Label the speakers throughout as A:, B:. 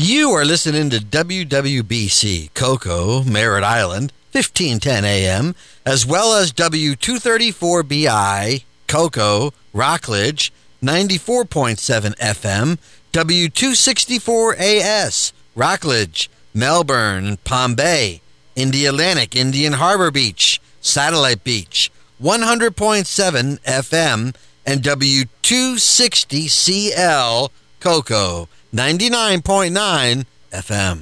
A: You are listening to WWBC Cocoa, Merritt Island, 1510 AM, as well as W234BI, Cocoa, Rockledge, 94.7 FM, W264AS, Rockledge, Melbourne, Palm Bay, Indialantic, Indian Harbor Beach, Satellite Beach, 100.7 FM, and W260CL, Cocoa, 99.9 FM.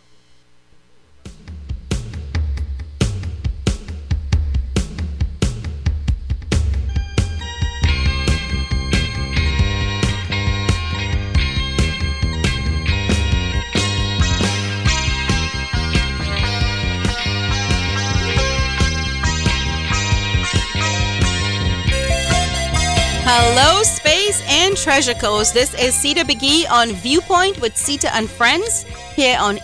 B: Hello, Space and Treasure Coast. This is Sita McGee on Viewpoint with Sita and Friends here on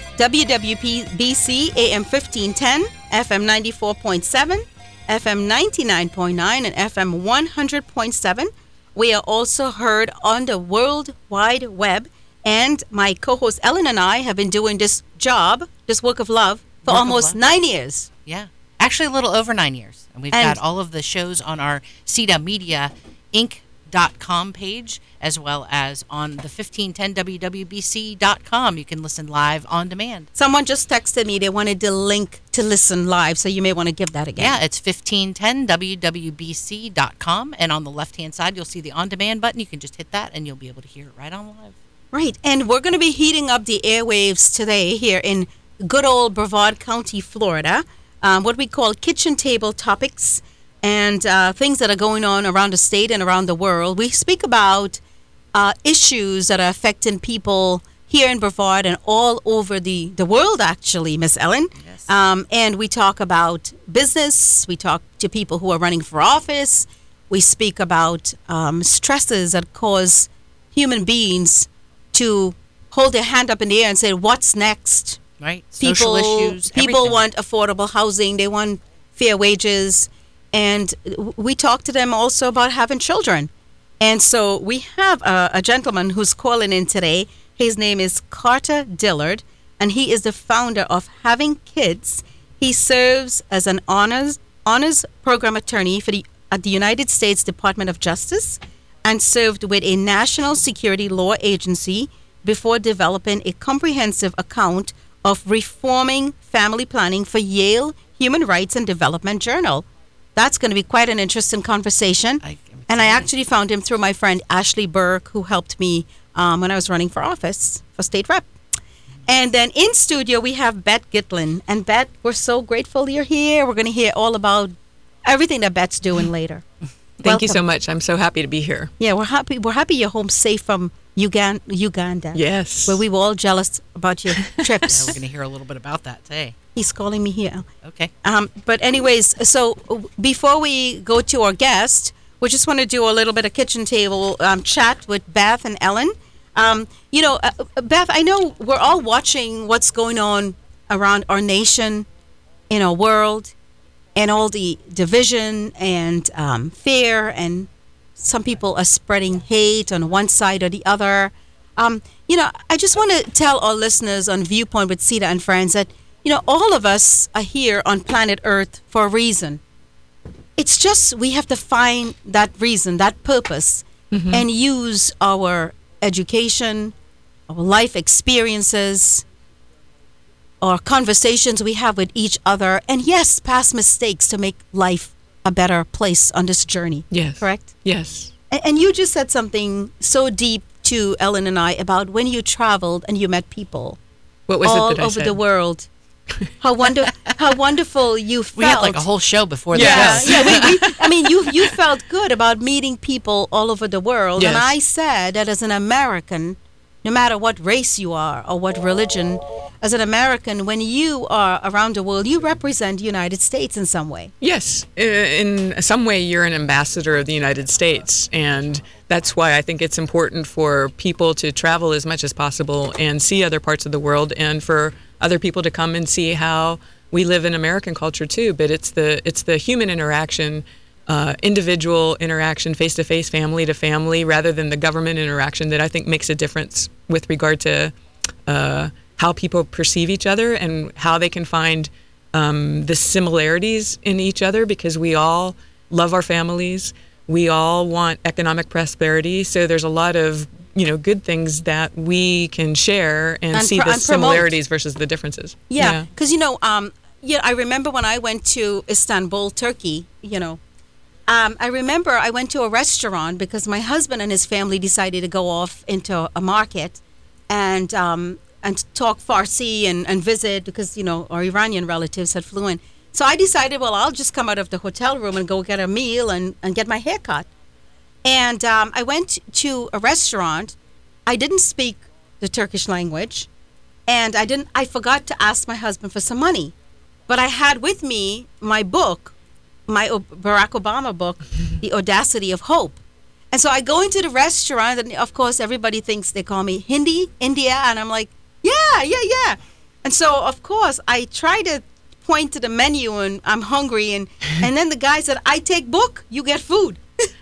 B: WWBC AM 1510, FM 94.7, FM 99.9, and FM 100.7. We are also heard on the World Wide Web. And my co-host Ellen and I have been doing this job, this work of love, for almost 9 years.
C: Yeah. Actually, a little over 9 years. And we've got all of the shows on our Sita Media Inc.com page, as well as on the 1510wwbc.com. You can listen live on demand.
B: Someone just texted me they wanted the link to listen live, so you may want to give that again.
C: Yeah, it's 1510wwbc.com, and on the left-hand side, you'll see the on-demand button. You can just hit that, and you'll be able to hear it right on live.
B: Right, and we're going to be heating up the airwaves today here in good old Brevard County, Florida, what we call kitchen table topics and things that are going on around the state and around the world. We speak about issues that are affecting people here in Brevard and all over the world, actually, Miss Ellen.
C: Yes.
B: And we talk about business. We talk to people who are running for office. We speak about stresses that cause human beings to hold their hand up in the air and say, what's next?
C: Right. Social issues.
B: People
C: everything.
B: want affordable housing. They want fair wages. And we talk to them also about having children. And so we have a gentleman who's calling in today. His name is Carter Dillard, and he is the founder of Having Kids. He serves as an honors program attorney at the United States Department of Justice and served with a national security law agency before developing a comprehensive account of reforming family planning for Yale Human Rights and Development Journal. That's going to be quite an interesting conversation. I actually found him through my friend Ashley Burke, who helped me when I was running for office for state rep. And then in studio, we have Beth Gitlin. And Beth, we're so grateful you're here. We're going to hear all about everything that Beth's doing later.
D: Thank you so much. I'm so happy to be here.
B: Yeah, we're happy you're home safe from Uganda.
D: Yes.
B: Where we were all jealous about your trips.
C: Yeah, we're going to hear a little bit about that today.
B: He's calling me here.
C: Okay.
B: But anyways, so before we go to our guest, we just want to do a little bit of kitchen table chat with Beth and Ellen. Beth, I know we're all watching what's going on around our nation, in our world, and all the division and fear, and some people are spreading hate on one side or the other. I just want to tell our listeners on Viewpoint with Sita and Friends that, all of us are here on planet Earth for a reason. It's just we have to find that reason, that purpose, and use our education, our life experiences, our conversations we have with each other, and yes, past mistakes to make life a better place on this journey.
D: Yes.
B: Correct?
D: Yes.
B: And you just said something so deep to Ellen and I about when you traveled and you met people
D: what was
B: all
D: it that I
B: over
D: said?
B: the world. How wonderful you felt.
C: We had like a whole show before the show.
B: Yeah. You felt good about meeting people all over the world.
D: Yes.
B: And I said that as an American, no matter what race you are or what religion, as an American, when you are around the world, you represent the United States in some way.
D: Yes. In some way, you're an ambassador of the United States. And that's why I think it's important for people to travel as much as possible and see other parts of the world, and for other people to come and see how we live in American culture too. But it's the human interaction, individual interaction, face-to-face, family-to-family, rather than the government interaction that I think makes a difference with regard to how people perceive each other and how they can find the similarities in each other, because we all love our families. We all want economic prosperity. So there's a lot of, good things that we can share and see the similarities versus the differences.
B: Yeah, because, I remember when I went to Istanbul, Turkey, I remember I went to a restaurant because my husband and his family decided to go off into a market and talk Farsi and visit because, our Iranian relatives had flew in. So I decided, well, I'll just come out of the hotel room and go get a meal and get my hair cut. And I went to a restaurant. I didn't speak the Turkish language, and I forgot to ask my husband for some money. But I had with me my book, my Barack Obama book, The Audacity of Hope. And so I go into the restaurant, and of course, everybody thinks they call me Hindi, India, and I'm like, yeah. And so, of course, I try to point to the menu, and I'm hungry, and then the guy said, I take book, you get food.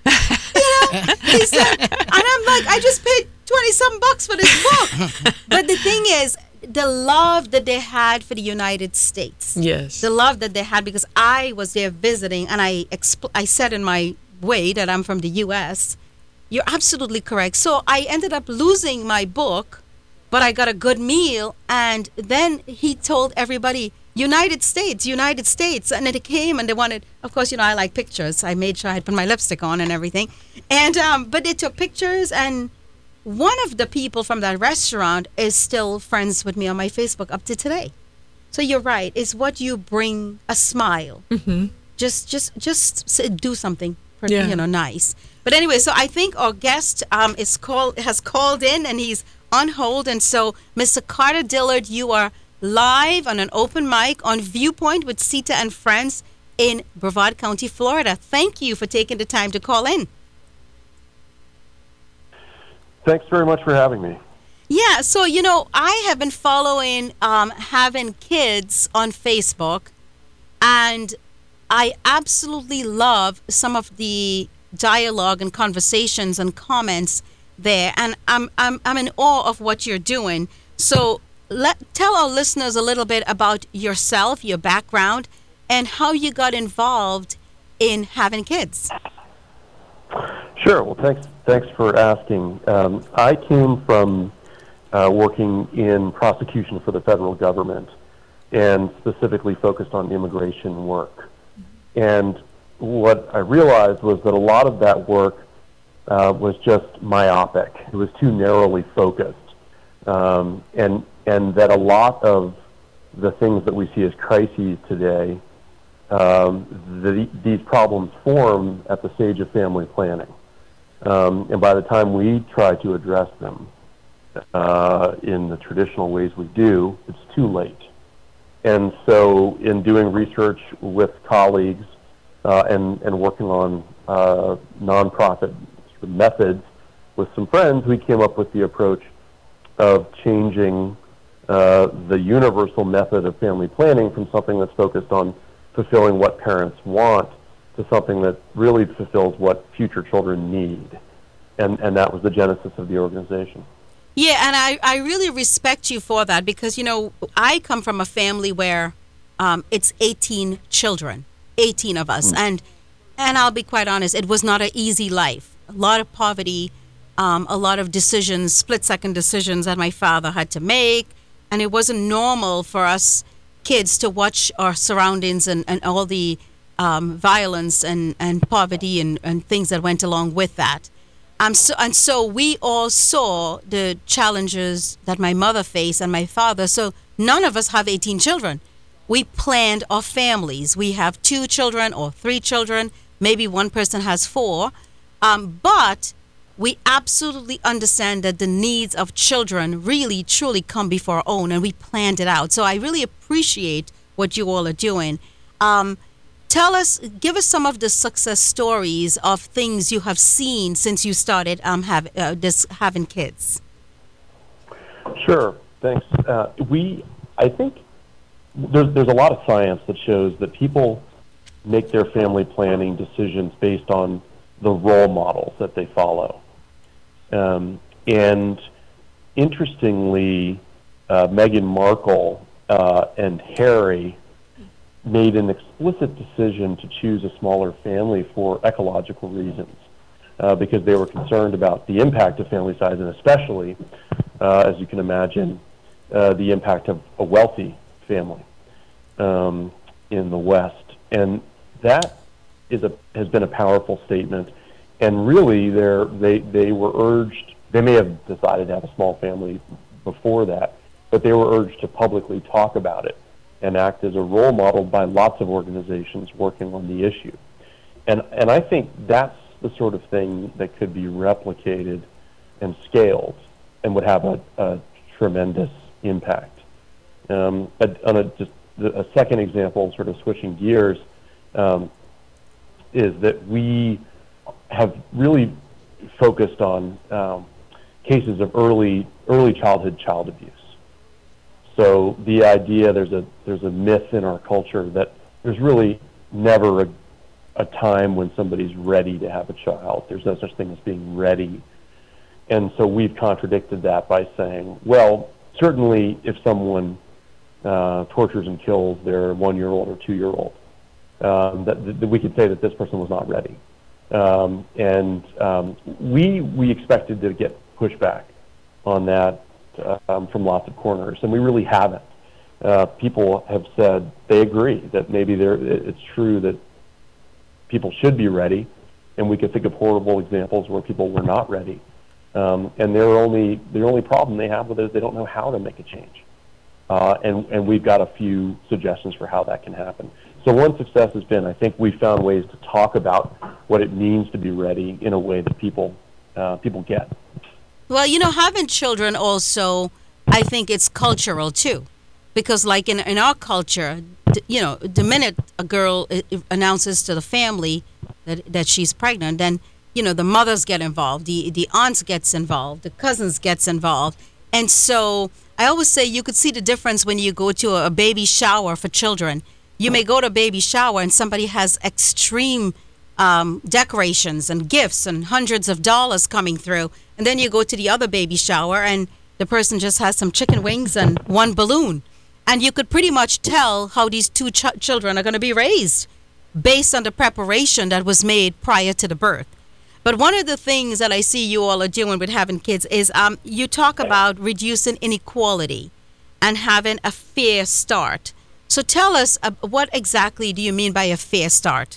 B: He said, and I'm like, I just paid $20-some for this book. But the thing is, the love that they had for the United States.
D: Yes.
B: The love that they had, because I was there visiting, and I said in my way that I'm from the U.S. You're absolutely correct. So I ended up losing my book, but I got a good meal. And then he told everybody, United States. And then it came and they wanted, of course, I like pictures. I made sure I had put my lipstick on and everything. And, but they took pictures, and one of the people from that restaurant is still friends with me on my Facebook up to today. So you're right. It's what you bring, a smile.
D: Mm-hmm.
B: Just do something for, nice. But anyway, so I think our guest has called in, and he's on hold. And so, Mr. Carter Dillard, you are live on an open mic on Viewpoint with Sita and Friends in Brevard County, Florida. Thank you for taking the time to call in.
E: Thanks very much for having me.
B: Yeah, so, I have been following Having Kids on Facebook, and I absolutely love some of the dialogue and conversations and comments there, and I'm in awe of what you're doing. So tell our listeners a little bit about yourself, your background, and how you got involved in having kids.
E: Sure. Well, thanks for asking. I came from working in prosecution for the federal government, and specifically focused on immigration work. And what I realized was that a lot of that work was just myopic. It was too narrowly focused, and that a lot of the things that we see as crises today, these problems form at the stage of family planning. And by the time we try to address them in the traditional ways we do, it's too late. And so in doing research with colleagues and working on nonprofit methods with some friends, we came up with the approach of changing the universal method of family planning from something that's focused on fulfilling what parents want to something that really fulfills what future children need. And that was the genesis of the organization.
B: Yeah, and I really respect you for that, because, I come from a family where it's 18 children, 18 of us. And I'll be quite honest, it was not an easy life. A lot of poverty, a lot of decisions, split-second decisions that my father had to make. And it wasn't normal for us kids to watch our surroundings and all the violence and poverty and things that went along with that. So we all saw the challenges that my mother faced and my father. So none of us have 18 children. We planned our families. We have 2 children or 3 children. Maybe one person has 4. But we absolutely understand that the needs of children really, truly come before our own, and we planned it out. So I really appreciate what you all are doing. Give us some of the success stories of things you have seen since you started having kids.
E: Sure, thanks. I think there's a lot of science that shows that people make their family planning decisions based on the role models that they follow. And interestingly, Meghan Markle and Harry made an explicit decision to choose a smaller family for ecological reasons, because they were concerned about the impact of family size, and especially, as you can imagine, the impact of a wealthy family in the West. And that has been a powerful statement. And really, they were urged, they may have decided to have a small family before that, but they were urged to publicly talk about it and act as a role model by lots of organizations working on the issue. And I think that's the sort of thing that could be replicated and scaled and would have a tremendous impact. On just a second example, sort of switching gears, is that we have really focused on cases of early childhood child abuse. So the idea, there's a myth in our culture that there's really never a time when somebody's ready to have a child. There's no such thing as being ready. And so we've contradicted that by saying, well, certainly if someone tortures and kills their 1-year-old or 2-year-old, that we could say that this person was not ready. We expected to get pushback on that from lots of corners, and we really haven't. People have said they agree that maybe it's true that people should be ready, and we could think of horrible examples where people were not ready. And the only problem they have with it is they don't know how to make a change. And we've got a few suggestions for how that can happen. So one success has been, I think we found ways to talk about what it means to be ready in a way that people get.
B: Well, having children also, I think it's cultural too. Because like in our culture, the minute a girl announces to the family that she's pregnant, then, the mothers get involved, the aunts gets involved, the cousins gets involved. And so I always say you could see the difference when you go to a baby shower for children. You may go to a baby shower and somebody has extreme decorations and gifts and hundreds of dollars coming through. And then you go to the other baby shower and the person just has some chicken wings and one balloon. And you could pretty much tell how these two children are going to be raised based on the preparation that was made prior to the birth. But one of the things that I see you all are doing with having kids is you talk about reducing inequality and having a fair start. So tell us, what exactly do you mean by a fair start?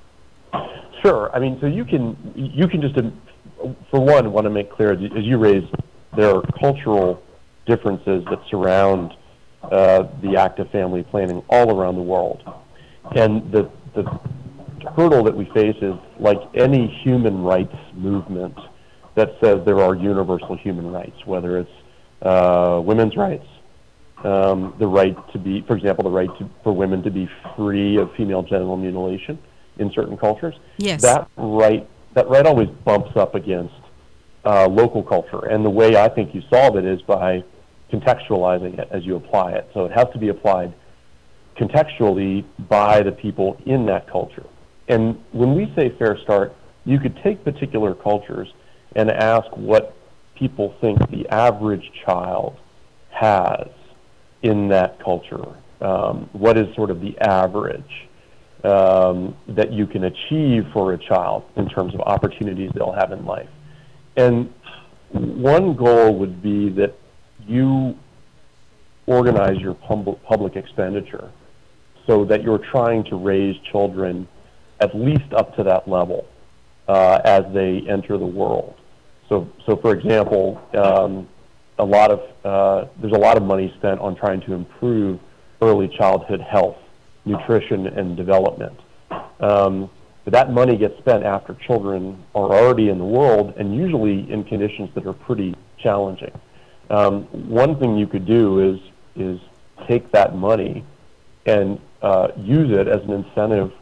E: Sure. I mean, so you can just, for one, want to make clear, as you raised, there are cultural differences that surround the act of family planning all around the world. And the hurdle that we face is, like any human rights movement that says there are universal human rights, whether it's women's rights, the right to be, for example, the right for women to be free of female genital mutilation in certain cultures.
B: Yes.
E: That right always bumps up against local culture. And the way I think you solve it is by contextualizing it as you apply it. So it has to be applied contextually by the people in that culture. And when we say fair start, you could take particular cultures and ask what people think the average child has in that culture. What is sort of the average that you can achieve for a child in terms of opportunities they'll have in life? And one goal would be that you organize your public expenditure so that you're trying to raise children at least up to that level as they enter the world. So for example, there's a lot of money spent on trying to improve early childhood health, nutrition, and development. But that money gets spent after children are already in the world and usually in conditions that are pretty challenging. One thing you could do is take that money and use it as an incentive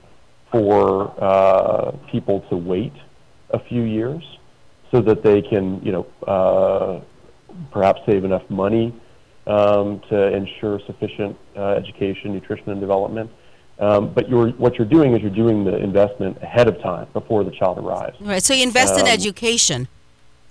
E: for people to wait a few years so that they can, perhaps save enough money to ensure sufficient education, nutrition, and development. But what you're doing is you're doing the investment ahead of time before the child arrives.
B: Right. So you invest in education.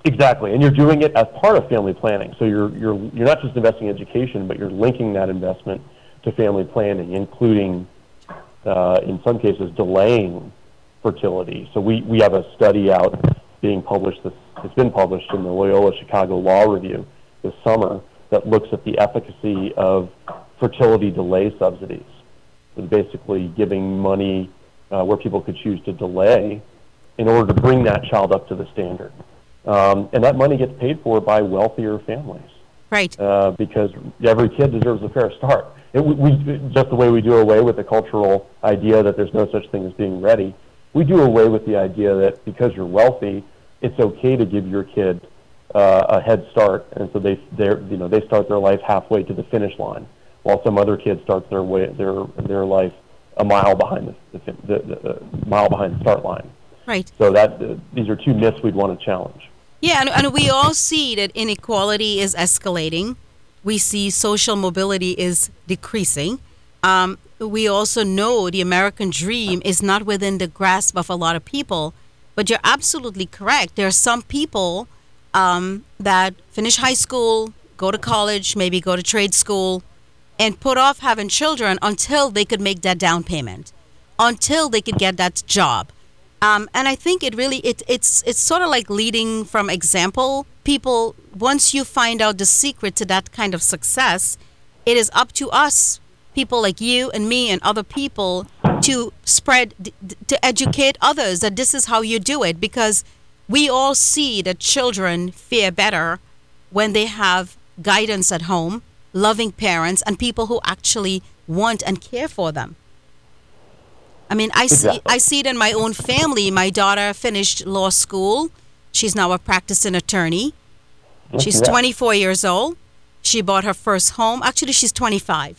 E: Exactly, and you're doing it as part of family planning. So you're not just investing in education, but you're linking that investment to family planning, including in some cases delaying fertility. So we have a study out being published. It's been published in the Loyola Chicago Law Review this summer that looks at the efficacy of fertility delay subsidies. It's basically giving money where people could choose to delay in order to bring that child up to the standard. And that money gets paid for by wealthier families.
B: Right.
E: Because every kid deserves a fair start. We just the way we do away with the cultural idea that there's no such thing as being ready, we do away with the idea that because you're wealthy, it's okay to give your kid a head start, and so they start their life halfway to the finish line, while some other kid starts their life a mile behind the mile behind the start line.
B: Right.
E: So that these are two myths we'd want to challenge.
B: Yeah, and we all see that inequality is escalating. We see social mobility is decreasing. We also know the American dream is not within the grasp of a lot of people. But you're absolutely correct. There are some people that finish high school, go to college, maybe go to trade school, and put off having children until they could make that down payment, until they could get that job. And I think it's sort of like leading from example. People, once you find out the secret to that kind of success, it is up to us, people like you and me and other people, to to educate others that this is how you do it, because we all see that children fare better when they have guidance at home, loving parents, and people who actually want and care for them. I mean, I see it in my own family. My daughter finished law school. She's now a practicing attorney. She's 24 years old. She bought her first home. Actually, she's 25.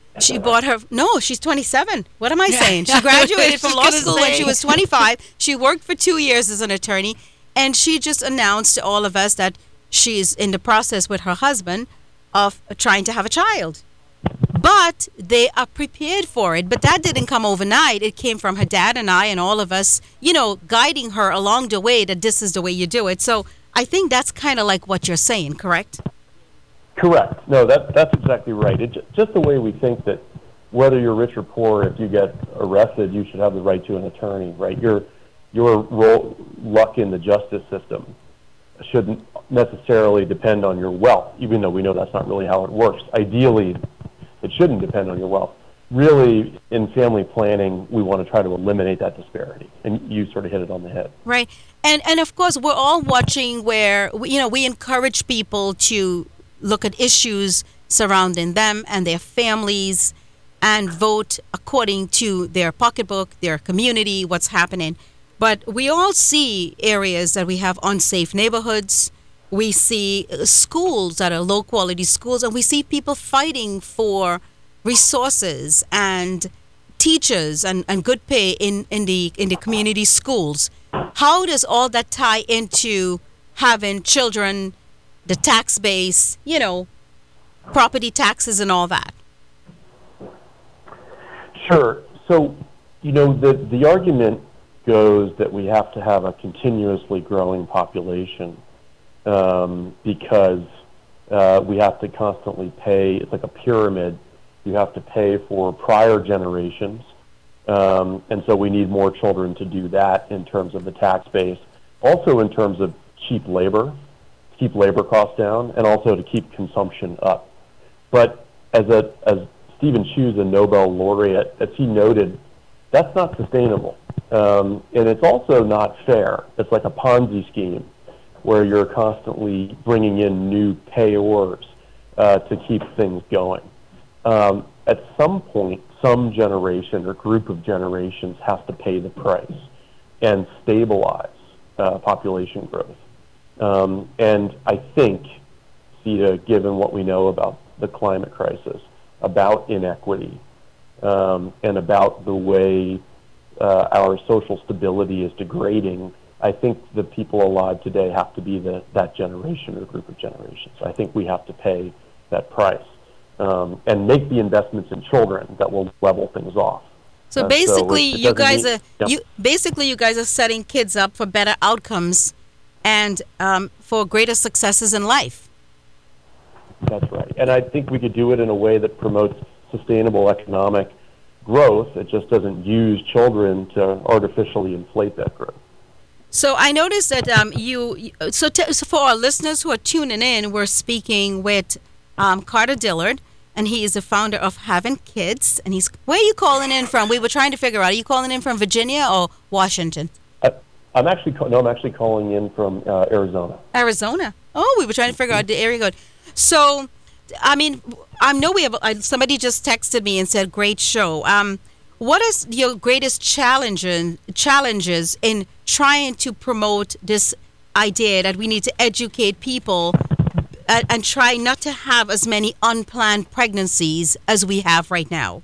B: She's 27. What am I saying? She graduated from law school when she was 25. She worked for 2 years as an attorney, and she just announced to all of us that she's in the process with her husband of trying to have a child. But they are prepared for it. But that didn't come overnight. It came from her dad and I and all of us, guiding her along the way that this is the way you do it. So I think that's kind of like what you're saying, correct?
E: Correct. No, that's exactly right. Just the way we think that whether you're rich or poor, if you get arrested, you should have the right to an attorney, right? Your luck in the justice system shouldn't necessarily depend on your wealth, even though we know that's not really how it works. Ideally, it shouldn't depend on your wealth. Really, in family planning, we want to try to eliminate that disparity, and you sort of hit it on the head.
B: Right. And of course, we're all watching where, we encourage people to look at issues surrounding them and their families and vote according to their pocketbook, their community, what's happening. But we all see areas that we have unsafe neighborhoods. We see schools that are low quality schools, and we see people fighting for resources and teachers and good pay in the community schools. How does all that tie into having children, the tax base, property taxes and all that?
E: Sure. So, the argument goes that we have to have a continuously growing population because we have to constantly pay. It's like a pyramid. You have to pay for prior generations, and so we need more children to do that in terms of the tax base. Also in terms of cheap labor, to keep labor costs down, and also to keep consumption up. But as Stephen Chu, the Nobel laureate, as he noted, that's not sustainable. And it's also not fair. It's like a Ponzi scheme where you're constantly bringing in new payors to keep things going. At some point, some generation or group of generations has to pay the price and stabilize population growth. And I think, Sita, given what we know about the climate crisis, about inequity, and about the way our social stability is degrading, I think the people alive today have to be that generation or group of generations. I think we have to pay that price and make the investments in children that will level things off.
B: So basically, you guys are setting kids up for better outcomes, and for greater successes in life.
E: That's right. And I think we could do it in a way that promotes sustainable economic growth. It just doesn't use children to artificially inflate that growth.
B: So I noticed that so for our listeners who are tuning in, we're speaking with Carter Dillard, and he is the founder of Having Kids. And where are you calling in from? We were trying to figure out, are you calling in from Virginia or Washington?
E: I'm actually calling in from Arizona.
B: Arizona. Oh, we were trying to figure out the area code. So, I mean, I know we have. Somebody just texted me and said, "Great show." What is your greatest challenges in trying to promote this idea that we need to educate people and try not to have as many unplanned pregnancies as we have right now?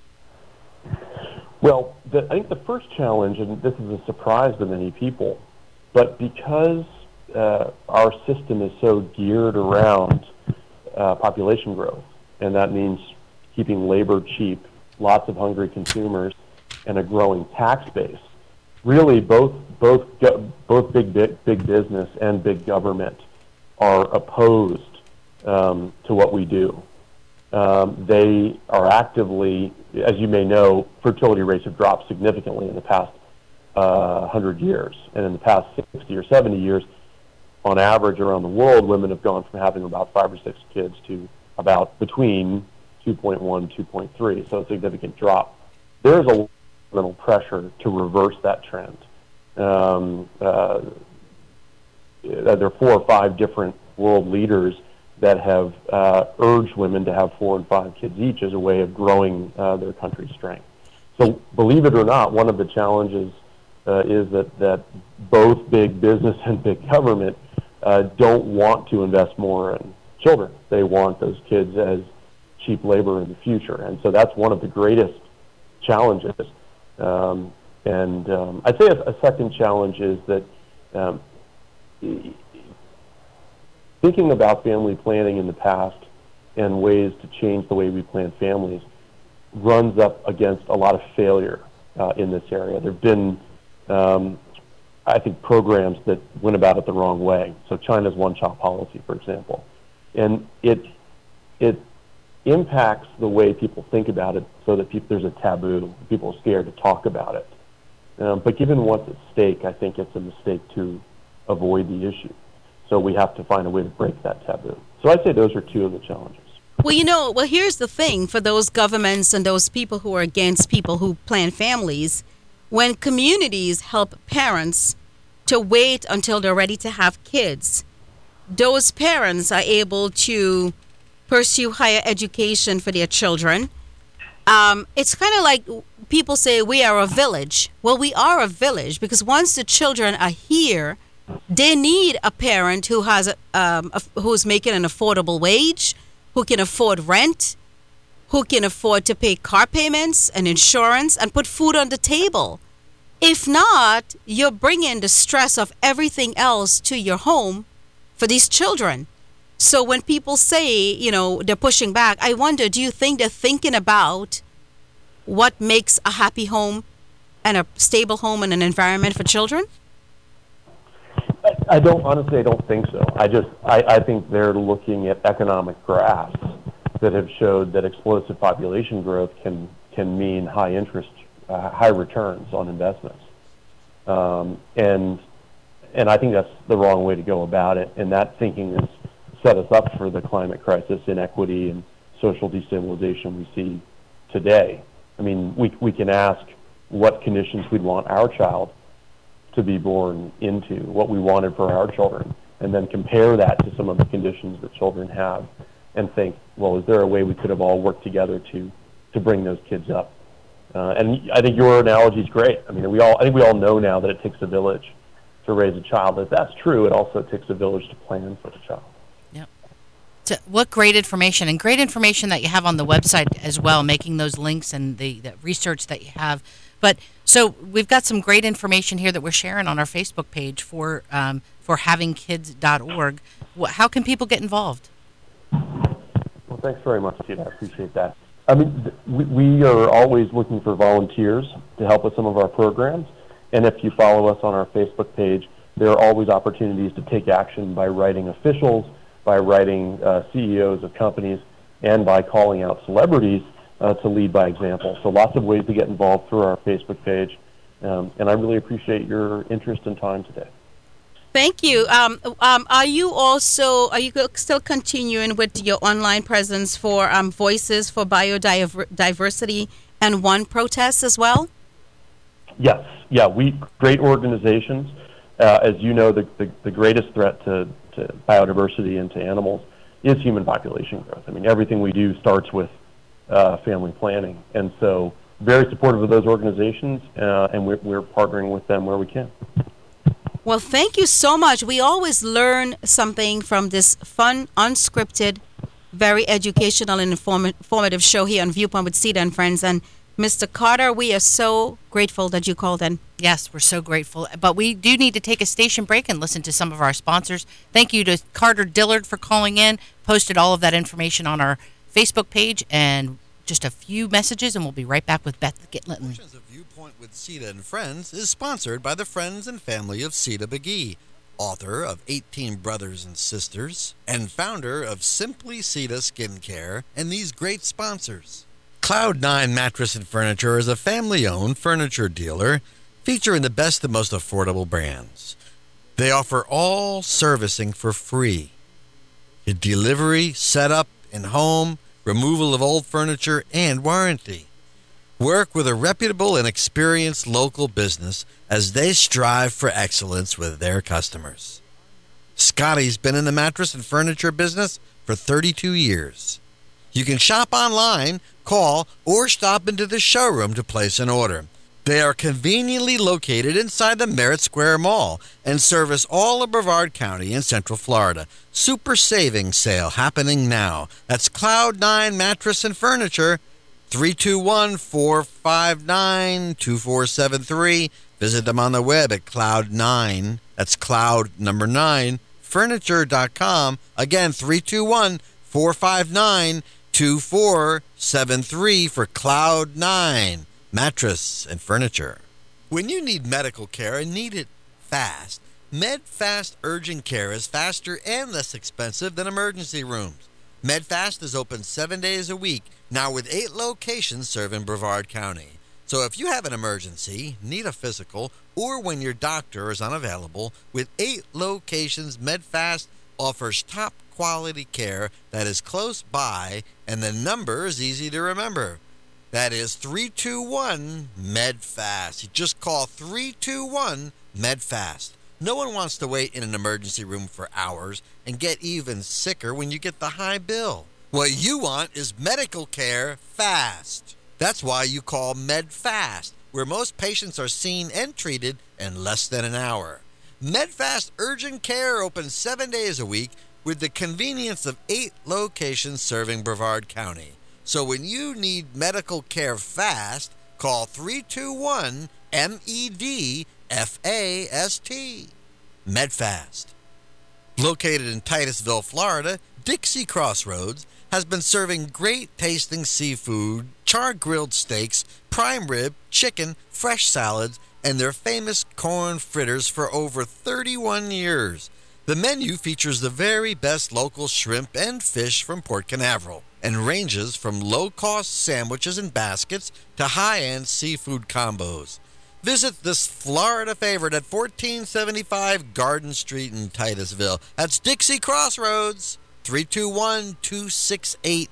E: Well, I think the first challenge, and this is a surprise to many people, but because our system is so geared around population growth, and that means keeping labor cheap, lots of hungry consumers, and a growing tax base. Really, both big business and big government are opposed to what we do. They are actively, as you may know, fertility rates have dropped significantly in the past 100 years, and in the past 60 or 70 years, on average around the world, women have gone from having about 5 or 6 kids to about between 2.1, 2.3, so a significant drop. There's a little pressure to reverse that trend. There are 4 or 5 different world leaders that have urged women to have 4 and 5 kids each as a way of growing their country's strength. So believe it or not, one of the challenges is that both big business and big government don't want to invest more in children. They want those kids as cheap labor in the future. And so that's one of the greatest challenges. I'd say a second challenge is that thinking about family planning in the past and ways to change the way we plan families runs up against a lot of failure in this area. There have been, I think, programs that went about it the wrong way. So China's one-child policy, for example. And it impacts the way people think about it so that there's a taboo. People are scared to talk about it. But given what's at stake, I think it's a mistake to avoid the issue. So we have to find a way to break that taboo. So I'd say those are 2 of the challenges.
B: Well, here's the thing for those governments and those people who are against people who plan families. When communities help parents to wait until they're ready to have kids, those parents are able to pursue higher education for their children. It's kind of like people say we are a village. Well, we are a village because once the children are here, they need a parent who has who's making an affordable wage, who can afford rent, who can afford to pay car payments and insurance and put food on the table. If not, you're bringing the stress of everything else to your home for these children. So when people say, they're pushing back, I wonder, do you think they're thinking about what makes a happy home and a stable home and an environment for children?
E: I don't think so. I think they're looking at economic graphs that have showed that explosive population growth can mean high interest, high returns on investments. And I think that's the wrong way to go about it. And that thinking has set us up for the climate crisis, inequity, and social destabilization we see today. I mean, we can ask what conditions we'd want our child to be born into, what we wanted for our children, and then compare that to some of the conditions that children have and think, well, is there a way we could have all worked together to bring those kids up? And I think your analogy is great. I mean, I think we all know now that it takes a village to raise a child. If that's true, it also takes a village to plan for the child.
C: Yep. So what great information, and great information that you have on the website as well, making those links and the research that you have. But so we've got some great information here that we're sharing on our Facebook page for havingkids.org. How can people get involved?
E: Well, thanks very much, Tina. I appreciate that. I mean, we are always looking for volunteers to help with some of our programs. And if you follow us on our Facebook page, there are always opportunities to take action by writing officials, by writing CEOs of companies, and by calling out celebrities to lead by example. So lots of ways to get involved through our Facebook page, and I really appreciate your interest and time today.
B: Thank you. Are you still continuing with your online presence for Voices for Biodiversity and One Protest as well?
E: Yes. Yeah, great organizations. As you know, the greatest threat to biodiversity and to animals is human population growth. I mean, everything we do starts with family planning. And so very supportive of those organizations, and we're partnering with them where we can.
B: Well, thank you so much. We always learn something from this fun, unscripted, very educational and informative show here on Viewpoint with Sita and Friends. And Mr. Carter, we are so grateful that you called in.
C: Yes, we're so grateful. But we do need to take a station break and listen to some of our sponsors. Thank you to Carter Dillard for calling in, posted all of that information on our Facebook page, and just a few messages, and we'll be right back with Beth Gitlin.
A: Portions of Viewpoint with Sita and Friends is sponsored by the friends and family of Sita McGee, author of 18 Brothers and Sisters, and founder of Simply Sita Skincare, and these great sponsors. Cloud9 Mattress and Furniture is a family-owned furniture dealer featuring the best and most affordable brands. They offer all servicing for free. Delivery, setup, in-home, removal of old furniture, and warranty. Work with a reputable and experienced local business as they strive for excellence with their customers. Scotty's been in the mattress and furniture business for 32 years. You can shop online, call, or stop into the showroom to place an order. They are conveniently located inside the Merritt Square Mall and service all of Brevard County in Central Florida. Super savings sale happening now. That's Cloud9 Mattress and Furniture, 321-459-2473. Visit them on the web at Cloud9. That's Cloud number 9, furniture.com. Again, 321-459-2473 for Cloud9 Mattress and Furniture. When you need medical care and need it fast, MedFast Urgent Care is faster and less expensive than emergency rooms. MedFast is open 7 days a week, now with 8 locations serving Brevard County. So if you have an emergency, need a physical, or when your doctor is unavailable, with 8 locations, MedFast offers top quality care that is close by, and the number is easy to remember. That is 321-MEDFAST. You just call 321-MEDFAST. No one wants to wait in an emergency room for hours and get even sicker when you get the high bill. What you want is medical care fast. That's why you call MedFast, where most patients are seen and treated in less than an hour. MedFast Urgent Care opens 7 days a week with the convenience of 8 locations serving Brevard County. So when you need medical care fast, call 321-MEDFAST. MedFast. Located in Titusville, Florida, Dixie Crossroads has been serving great tasting seafood, char-grilled steaks, prime rib, chicken, fresh salads, and their famous corn fritters for over 31 years. The menu features the very best local shrimp and fish from Port Canaveral and ranges from low-cost sandwiches and baskets to high-end seafood combos. Visit this Florida favorite at 1475 Garden Street in Titusville. That's Dixie Crossroads, 321-268-5000,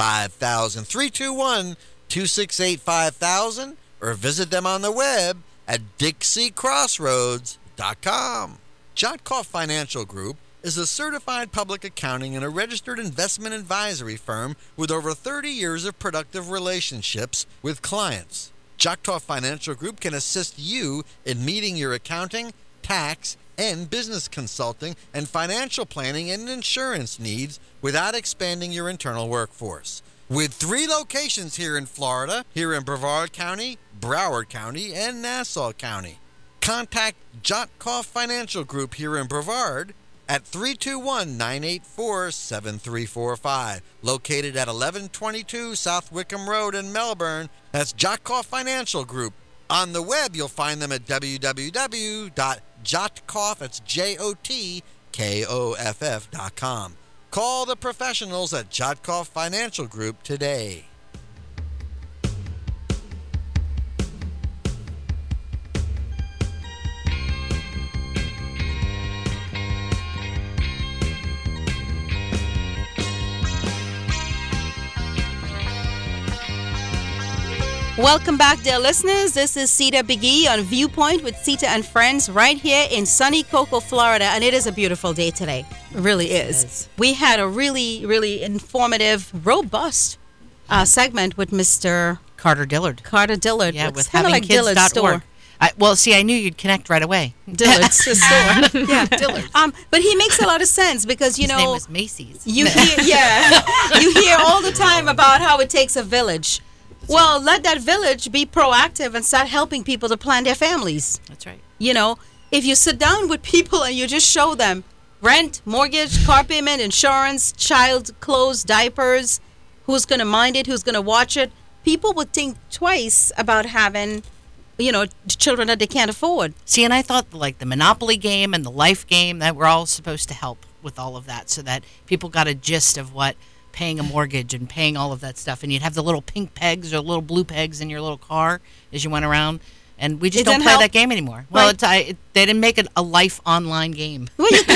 A: 321-268-5000, or visit them on the web at DixieCrossroads.com. Jotkoff Financial Group is a certified public accounting and a registered investment advisory firm with over 30 years of productive relationships with clients. Jotkoff Financial Group can assist you in meeting your accounting, tax, and business consulting and financial planning and insurance needs without expanding your internal workforce. With 3 locations here in Florida, here in Brevard County, Broward County, and Nassau County. Contact Jotkoff Financial Group here in Brevard at 321-984-7345, located at 1122 South Wickham Road in Melbourne. That's Jotkoff Financial Group. On the web, you'll find them at www.jotkoff.com. Jotkoff, that's JOTKOFF.com. Call the professionals at Jotkoff Financial Group today.
B: Welcome back, dear listeners. This is Sita Biggie on Viewpoint with Sita and Friends right here in sunny Cocoa, Florida. And it is a beautiful day today. It really is. We had a really, really informative, robust segment with Mr.
C: Carter Dillard.
B: Carter Dillard.
C: Yeah,
B: It's
C: with
B: kind of like Dillard's
C: havingkids.org.
B: store.
C: Well, see, I knew you'd connect right away.
B: Dillard's store. Yeah, Dillard's. But he makes a lot of sense because,
C: His name was Macy's.
B: you hear, you hear all the time about how it takes a village. Well, let that village be proactive and start helping people to plan their families.
C: That's right.
B: You know, if you sit down with people and you just show them rent, mortgage, car payment, insurance, child clothes, diapers, who's going to mind it, who's going to watch it, people would think twice about having, children that they can't afford.
C: See, and I thought like the Monopoly game and the Life game, that we're all supposed to help with all of that so that people got a gist of what paying a mortgage and paying all of that stuff. And you'd have the little pink pegs or little blue pegs in your little car as you went around. And we just don't play that game anymore. Well,
B: Right.
C: they didn't make it a life online game.
B: Well, you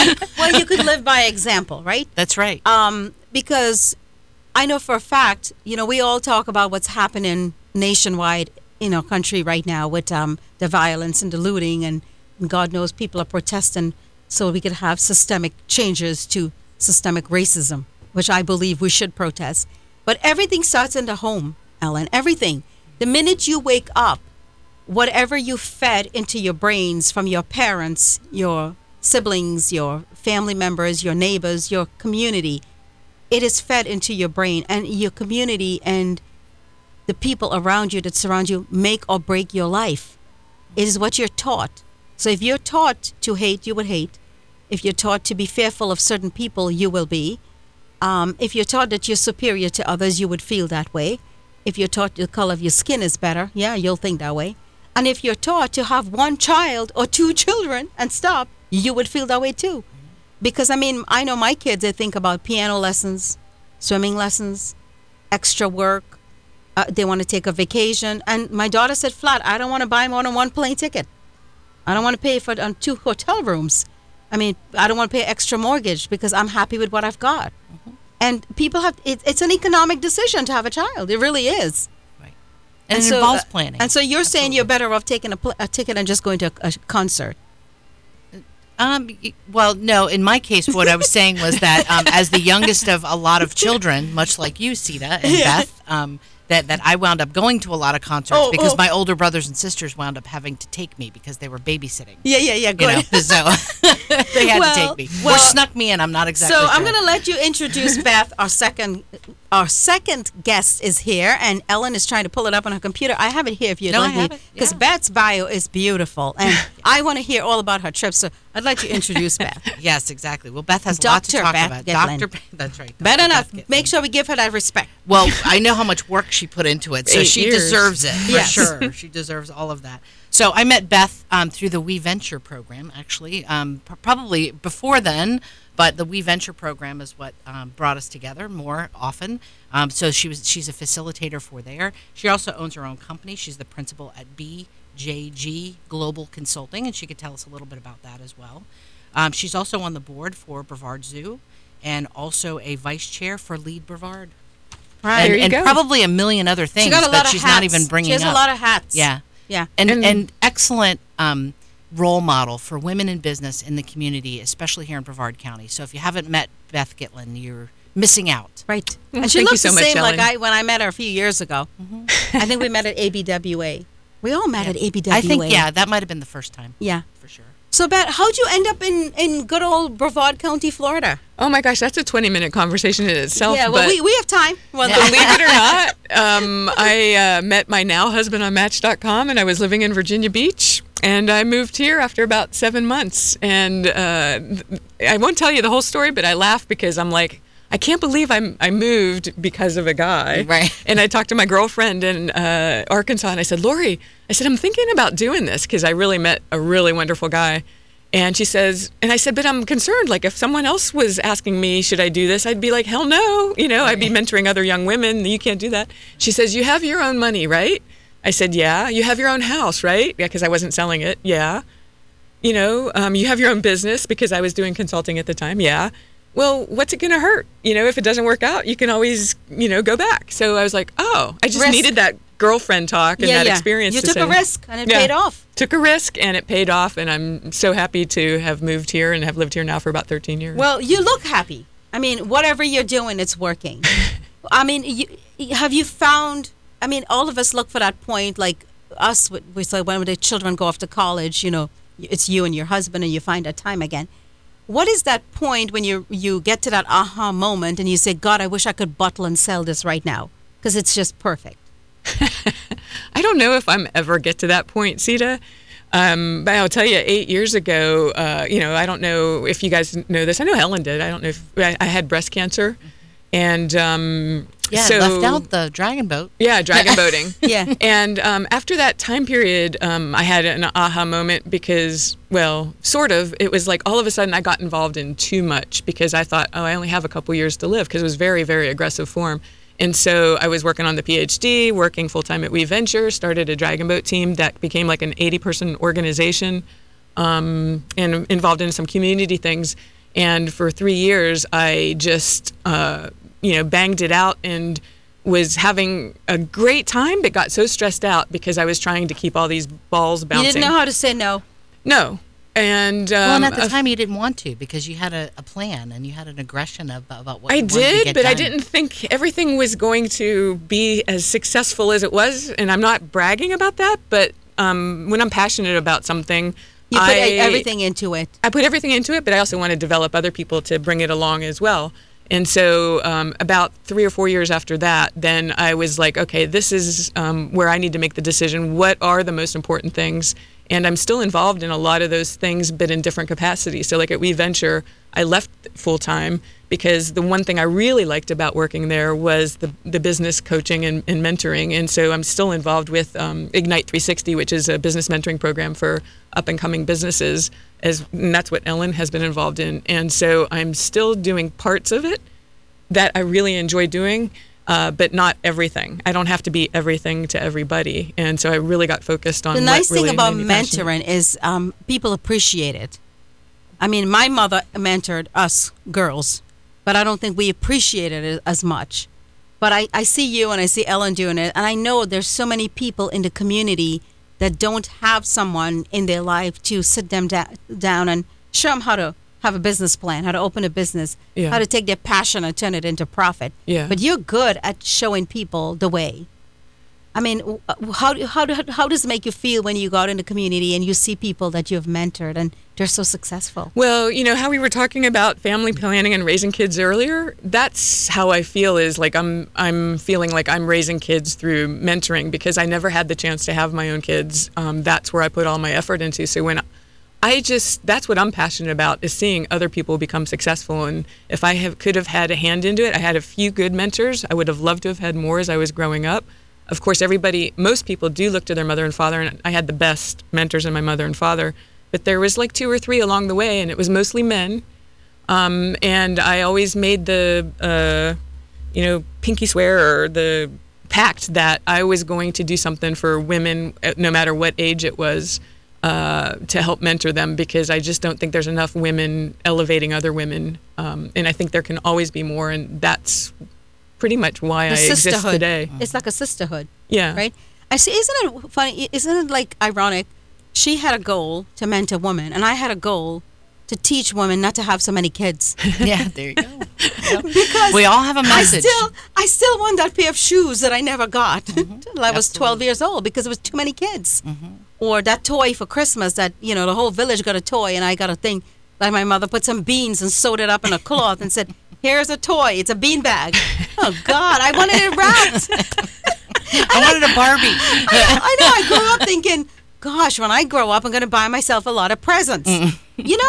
B: could live by example, right?
C: That's right.
B: Because I know for a fact, we all talk about what's happening nationwide in our country right now with the violence and the looting, and God knows people are protesting so we could have systemic changes to systemic racism, which I believe we should protest. But everything starts in the home, Ellen. Everything. The minute you wake up, whatever you fed into your brains from your parents, your siblings, your family members, your neighbors, your community, it is fed into your brain, and your community and the people around you that surround you make or break your life. It is what you're taught. So if you're taught to hate, you would hate. If you're taught to be fearful of certain people, you will be. If you're taught that you're superior to others, you would feel that way. If you're taught the color of your skin is better, yeah, you'll think that way. And if you're taught to have one child or two children and stop, you would feel that way too. Because, I know my kids, they think about piano lessons, swimming lessons, extra work. They want to take a vacation. And my daughter said flat, I don't want to buy more than one plane ticket. I don't want to pay for 2 hotel rooms. I don't want to pay extra mortgage because I'm happy with what I've got. Mm-hmm. And people it's an economic decision to have a child. It really is.
C: Right. And it involves planning.
B: And so you're saying you're better off taking a ticket and just going to a concert.
C: Well, no. In my case, what I was saying was that as the youngest of a lot of children, much like you, Sita and Beth, that I wound up going to a lot of concerts because my older brothers and sisters wound up having to take me because they were babysitting.
B: Yeah. Good.
C: So they had to take me. Or snuck me in. I'm not exactly
B: sure.
C: So
B: I'm going to let you introduce Beth. Our second guest is here, and Ellen is trying to pull it up on her computer. I have it here if you'd like me. Because Beth's bio is beautiful, and I want to hear all about her trip. So I'd like to introduce Beth.
C: Yes, exactly. Well, Beth has a lot to talk about.
B: Dr.
C: That's right.
B: Better enough. Make sure we give her that respect.
C: Well, I know how much work she put into it, so she deserves it for
B: Yes.
C: sure. She deserves all of that. So I met Beth through the We Venture program, actually, probably before then, but the We Venture program is what brought us together more often. So she's a facilitator for there. She also owns her own company. She's the principal at BJG Global Consulting, and she could tell us a little bit about that as well. She's also on the board for Brevard Zoo and also a vice chair for Lead Brevard.
B: Right.
C: And probably a million other things that she's not even bringing up.
B: She has a lot of hats.
C: Yeah.
B: Yeah.
C: And excellent role model for women in business in the community, especially here in Brevard County. So if you haven't met Beth Gitlin, you're missing out.
B: Right. And she
D: Thank you
B: looks
D: so
B: the
D: much,
B: same
D: Ellen.
B: like when I met her a few years ago. Mm-hmm. I think we met at ABWA. We all met at ABWA.
C: I think, that might have been the first time.
B: Yeah.
C: For sure.
B: So, Beth, how'd you end up in good old Brevard County, Florida?
D: Oh my gosh, that's a 20-minute conversation in itself.
B: Yeah, well,
D: but
B: we have time. Well,
D: believe it or not, I met my now husband on Match.com, and I was living in Virginia Beach, and I moved here after about 7 months. And I won't tell you the whole story, but I laugh because I'm like, I can't believe I moved because of a guy.
C: Right.
D: And I talked to my girlfriend in Arkansas, and I said, Lori, I said, I'm thinking about doing this because I really met a really wonderful guy. And she says, and I said, but I'm concerned. Like, if someone else was asking me, should I do this? I'd be like, hell no. You know, I'd be mentoring other young women. You can't do that. She says, you have your own money, right? I said, yeah. You have your own house, right? Yeah, because I wasn't selling it. Yeah. You know, you have your own business because I was doing consulting at the time. Yeah. Well, what's it going to hurt? You know, if it doesn't work out, you can always, you know, go back. So I was like, oh, I just
B: Risk.
D: needed that girlfriend talk and that experience.
B: You
D: to
B: took a
D: say,
B: risk and it paid off.
D: Took a risk and it paid off. And I'm so happy to have moved here and have lived here now for about 13 years.
B: Well, you look happy. I mean, whatever you're doing, it's working. I mean, have you found, I mean, all of us look for that point, like us, we say when the children go off to college, you know, it's you and your husband and you find that time again. What is that point when you get to that aha moment and you say, God, I wish I could bottle and sell this right now because it's just perfect?
D: I don't know if I'm ever get to that point, Sita. But I'll tell you, 8 years ago, you know, I don't know if you guys know this. I know Helen did. I don't know if I had breast cancer. And so,
C: left out the dragon boat.
D: Yeah, dragon boating.
B: Yeah.
D: And after that time period, I had an aha moment because, well, sort of, it was like all of a sudden I got involved in too much because I thought, oh, I only have a couple years to live because it was very, very aggressive form. And so I was working on the PhD, working full-time at We Venture, started a dragon boat team that became like an 80-person organization and involved in some community things. And for 3 years, I just, you know, banged it out and was having a great time, but got so stressed out because I was trying to keep all these balls bouncing.
B: You didn't know how to say no.
D: No. And,
C: well, and at the time you didn't want to because you had a plan and you had an aggression about what you wanted to get
D: but
C: done.
D: I didn't think everything was going to be as successful as it was. And I'm not bragging about that, but when I'm passionate about something,
B: You put everything into it.
D: I put everything into it, but I also want to develop other people to bring it along as well. And so about 3 or 4 years after that, then I was like, okay, this is where I need to make the decision. What are the most important things? And I'm still involved in a lot of those things, but in different capacities. So like at We Venture, I left full-time because the one thing I really liked about working there was the business coaching and mentoring. And so I'm still involved with Ignite 360, which is a business mentoring program for up-and-coming businesses, and that's what Ellen has been involved in. And so I'm still doing parts of it that I really enjoy doing, but not everything. I don't have to be everything to everybody. And so I really got focused on
B: the nice
D: what really
B: thing about
D: made me passionate.
B: mentoring is people appreciate it. I mean, my mother mentored us girls, but I don't think we appreciated it as much. But I see you and I see Ellen doing it, and I know there's so many people in the community that don't have someone in their life to sit them down and show them how to have a business plan, how to open a business,
D: Yeah.
B: how to take their passion and turn it into profit.
D: Yeah.
B: But you're good at showing people the way. I mean, how does it make you feel when you go out in the community and you see people that you've mentored and they're so successful?
D: Well, you know how we were talking about family planning and raising kids earlier? That's how I feel, is like I'm feeling like I'm raising kids through mentoring because I never had the chance to have my own kids. That's where I put all my effort into. So when that's what I'm passionate about, is seeing other people become successful. And if I could have had a hand into it, I had a few good mentors. I would have loved to have had more as I was growing up. Of course, most people do look to their mother and father, and I had the best mentors in my mother and father. But there was like 2 or 3 along the way, and it was mostly men. And I always made the, pinky swear or the pact that I was going to do something for women, no matter what age it was, to help mentor them, because I just don't think there's enough women elevating other women. And I think there can always be more, and that's pretty much why I exist today.
B: It's like a sisterhood.
D: Yeah.
B: Right? I see. Isn't it funny? Isn't it like ironic? She had a goal to mentor women, and I had a goal to teach women not to have so many kids.
C: Yeah, there you go. Yep.
B: Because
C: we all have a message.
B: I still want that pair of shoes that I never got till I was
C: Absolutely.
B: 12 years old because it was too many kids. Or that toy for Christmas that, the whole village got a toy, and I got a thing that my mother put some beans and sewed it up in a cloth and said, here's a toy. It's a bean bag. Oh, God, I wanted it wrapped.
C: I wanted a Barbie.
B: I know. I grew up thinking, gosh, when I grow up, I'm going to buy myself a lot of presents.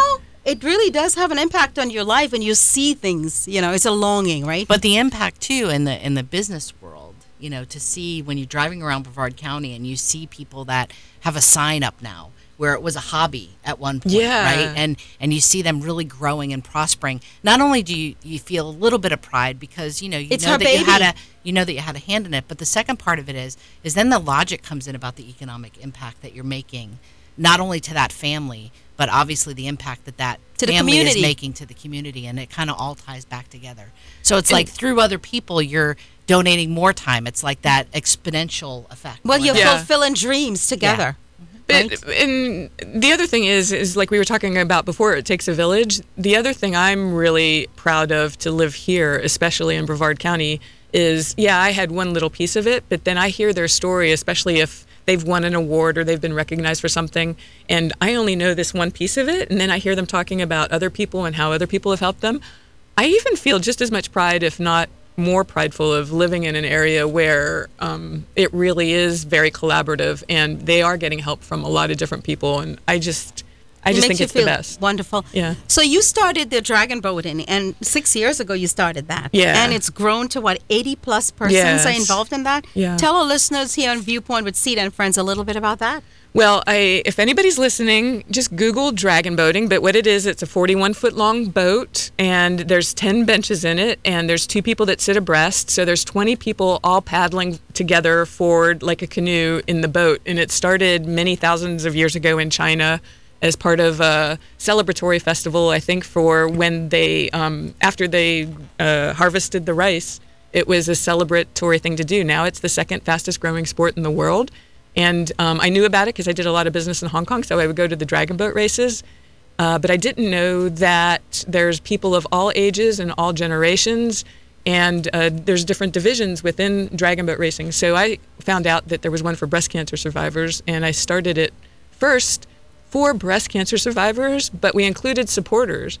B: it really does have an impact on your life when you see things. It's a longing, right?
C: But the impact too in the business world, to see when you're driving around Brevard County and you see people that have a sign up now where it was a hobby at one point, right? And you see them really growing and prospering. Not only do you feel a little bit of pride because
B: It's
C: know
B: her
C: that
B: baby.
C: you know that you had a hand in it, but the second part of it is then the logic comes in about the economic impact that you're making, not only to that family, but obviously the impact that
B: To the
C: family is
B: community.
C: making to the community, and it kind of all ties back together. So it's like through other people, you're donating more time. It's like that exponential effect.
B: Well, you're
D: Yeah.
B: fulfilling dreams together. Right?
D: And the other thing is like we were talking about before, it takes a village. The other thing I'm really proud of to live here, especially in Brevard County, is, I had one little piece of it, but then I hear their story, especially if they've won an award or they've been recognized for something, and I only know this one piece of it, and then I hear them talking about other people and how other people have helped them. I even feel just as much pride, if not more prideful, of living in an area where it really is very collaborative and they are getting help from a lot of different people, and I just think it's the best.
B: Wonderful.
D: Yeah.
B: So you started the dragon boating, and 6 years ago you started that.
D: Yeah.
B: And it's grown to 80 plus persons
D: Yes.
B: are involved in that.
D: Yeah.
B: Tell our listeners here on Viewpoint with Cedar and Friends a little bit about that.
D: Well, if anybody's listening, just Google dragon boating. But what it is, it's a 41-foot long boat, and there's 10 benches in it, and there's 2 people that sit abreast. So there's 20 people all paddling together forward like a canoe in the boat. And it started many thousands of years ago in China as part of a celebratory festival, I think, for when they, after they harvested the rice. It was a celebratory thing to do. Now it's the second fastest growing sport in the world. And I knew about it because I did a lot of business in Hong Kong, so I would go to the dragon boat races. But I didn't know that there's people of all ages and all generations, and there's different divisions within dragon boat racing. So I found out that there was one for breast cancer survivors, and I started it first for breast cancer survivors, but we included supporters.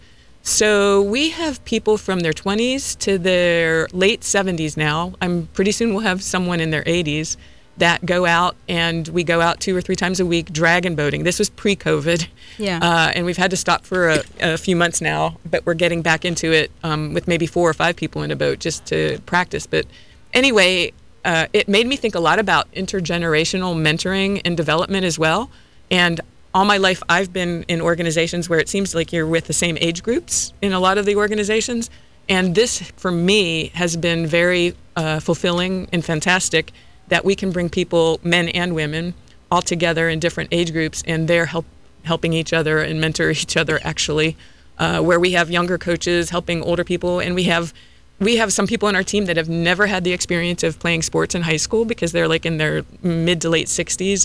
D: So we have people from their 20s to their late 70s now. Pretty soon we'll have someone in their 80s that go out, and we go out 2 or 3 times a week dragon boating. This was pre-COVID.
B: Yeah.
D: And we've had to stop for a few months now, but we're getting back into it with maybe 4 or 5 people in a boat just to practice. But anyway, it made me think a lot about intergenerational mentoring and development as well. And all my life, I've been in organizations where it seems like you're with the same age groups in a lot of the organizations. And this, for me, has been very fulfilling and fantastic, that we can bring people, men and women, all together in different age groups, and they're helping each other and mentor each other, actually, where we have younger coaches helping older people, and we have some people on our team that have never had the experience of playing sports in high school because they're like in their mid to late 60s,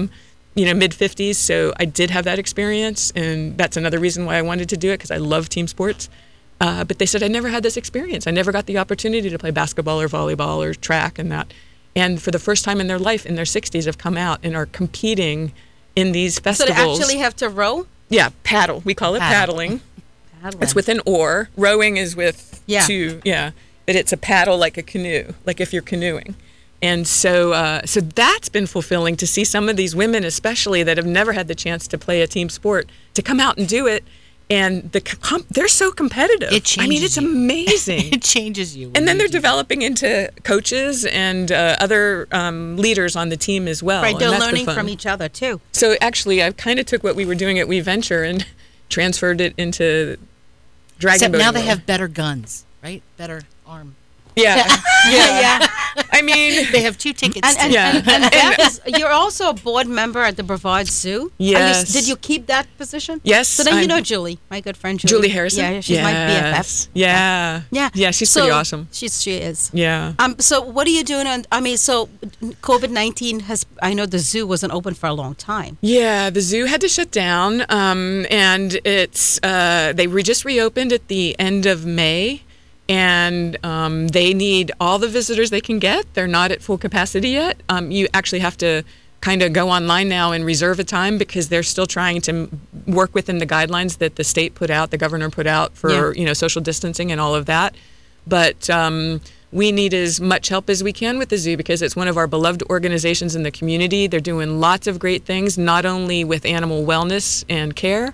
D: mid 50s, so I did have that experience, and that's another reason why I wanted to do it, because I love team sports. But they said, I never had this experience. I never got the opportunity to play basketball or volleyball or track and that. And for the first time in their life, in their 60s, have come out and are competing in these festivals.
B: So they actually have to row?
D: Yeah, paddle. We call it paddling. It's with an oar. Rowing is with 2, but it's a paddle like a canoe, like if you're canoeing. And so that's been fulfilling to see some of these women, especially that have never had the chance to play a team sport, to come out and do it. And they're so competitive.
C: It changes
D: I mean, it's amazing.
C: It changes you.
D: And then they're developing into coaches and other leaders on the team as well.
B: Right,
D: and
B: they're
D: that's
B: learning
D: been fun.
B: from each other, too.
D: So actually, I kind of took what we were doing at WeVenture and transferred it into dragon
C: Except
D: boating
C: now they
D: world.
C: have better guns, right? Better arm.
D: Yeah.
B: Yeah.
D: I mean,
C: They have 2 tickets.
B: And
D: Yeah.
B: that is, you're also a board member at the Brevard Zoo.
D: Yes.
B: Did you keep that position?
D: Yes,
B: So then you
D: I'm-
B: know Julie, my good friend Julie.
D: Julie Harrison.
B: Yeah, she's my BFF.
D: Yeah.
B: Yeah.
D: Yeah, she's
B: So
D: pretty awesome.
B: She is.
D: Yeah.
B: So what are you doing so COVID-19 I know the zoo wasn't open for a long time.
D: Yeah, the zoo had to shut down, and it's they just reopened at the end of May, and they need all the visitors they can get. They're not at full capacity yet. You actually have to kind of go online now and reserve a time because they're still trying to work within the guidelines that the state put out, the governor put out for social distancing and all of that. But we need as much help as we can with the zoo because it's one of our beloved organizations in the community. They're doing lots of great things, not only with animal wellness and care,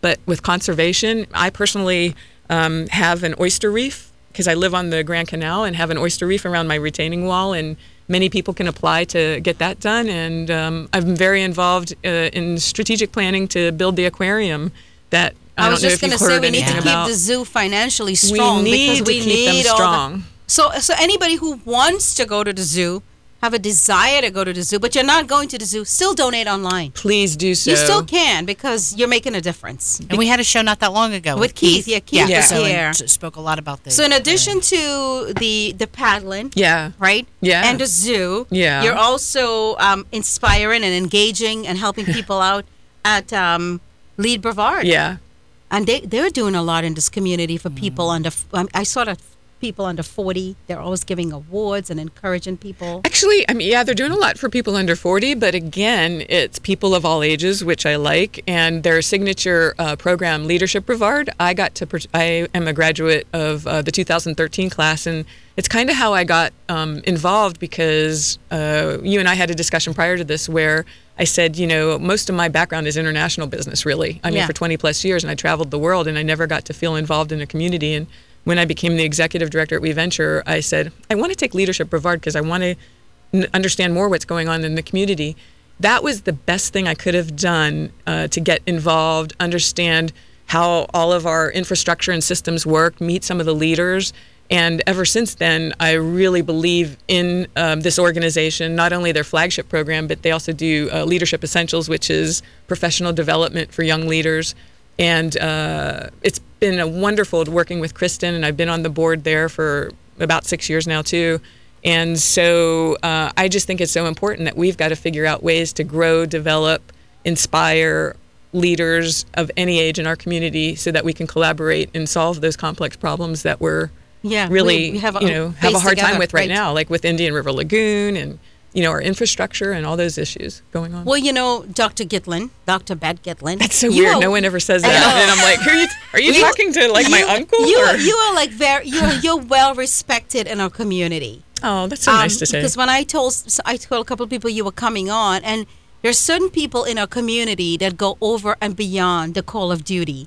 D: But with conservation, I personally have an oyster reef because I live on the Grand Canal and have an oyster reef around my retaining wall, and many people can apply to get that done. And I'm very involved in strategic planning to build the aquarium that
B: I was just
D: going to
B: say we need to keep
D: about.
B: the zoo financially strong because we
D: keep
B: need
D: them
B: all
D: strong.
B: So anybody who wants to go to the zoo, have a desire to go to the zoo, but you're not going to the zoo, still donate online.
D: Please do so.
B: You still can because you're making a difference.
C: And we had a show not that long ago
B: With Keith. Yeah, Keith was
C: so
B: here.
C: and spoke a lot about this.
B: So in addition to the paddling,
D: Yeah.
B: right?
D: Yeah.
B: And the zoo,
D: Yeah.
B: you're also inspiring and engaging and helping people out at Lead Brevard.
D: Yeah.
B: And they're doing a lot in this community for people under. I saw that people under 40. They're always giving awards and encouraging people.
D: Actually, I mean, yeah, they're doing a lot for people under 40, but again, it's people of all ages, which I like. And their signature program, Leadership Brevard, I am a graduate of the 2013 class, and it's kind of how I got involved because you and I had a discussion prior to this where I said, most of my background is international business, really. I mean, for 20 plus years, and I traveled the world, and I never got to feel involved in a community. And when I became the executive director at WeVenture, I said, I want to take Leadership Brevard because I want to understand more what's going on in the community. That was the best thing I could have done to get involved, understand how all of our infrastructure and systems work, meet some of the leaders. And ever since then, I really believe in this organization, not only their flagship program, but they also do Leadership Essentials, which is professional development for young leaders. And it's been wonderful working with Kristen, and I've been on the board there for about 6 years now, too. And so I just think it's so important that we've got to figure out ways to grow, develop, inspire leaders of any age in our community so that we can collaborate and solve those complex problems that we're really,
B: we have
D: have a hard time with right now, like with Indian River Lagoon and, our infrastructure and all those issues going on.
B: Well, Dr. Gitlin, Dr. Beth Gitlin.
D: That's so weird. No one ever says that. And I'm like, are you talking to like my uncle?
B: You are like you're well respected in our community.
D: Oh, that's so nice to say.
B: Because when I told a couple of people you were coming on, and there's certain people in our community that go over and beyond the call of duty